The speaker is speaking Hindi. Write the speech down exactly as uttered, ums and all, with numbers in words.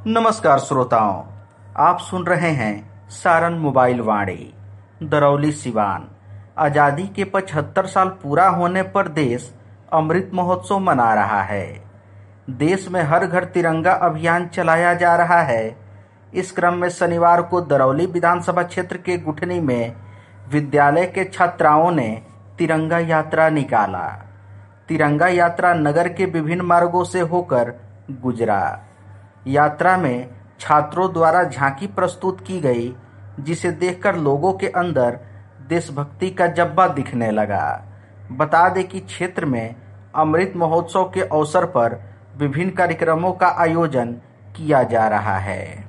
नमस्कार श्रोताओं, आप सुन रहे हैं सारण मोबाइल वाणी। दरौली सिवान। आजादी के पचहत्तर साल पूरा होने पर देश अमृत महोत्सव मना रहा है। देश में हर घर तिरंगा अभियान चलाया जा रहा है। इस क्रम में शनिवार को दरौली विधानसभा क्षेत्र के गुठनी में विद्यालय के छात्राओं ने तिरंगा यात्रा निकाला। तिरंगा यात्रा नगर के विभिन्न मार्गों से होकर गुजरा। यात्रा में छात्रों द्वारा झांकी प्रस्तुत की गई, जिसे देखकर लोगों के अंदर देशभक्ति का जज्बा दिखने लगा। बता दें कि क्षेत्र में अमृत महोत्सव के अवसर पर विभिन्न कार्यक्रमों का आयोजन किया जा रहा है।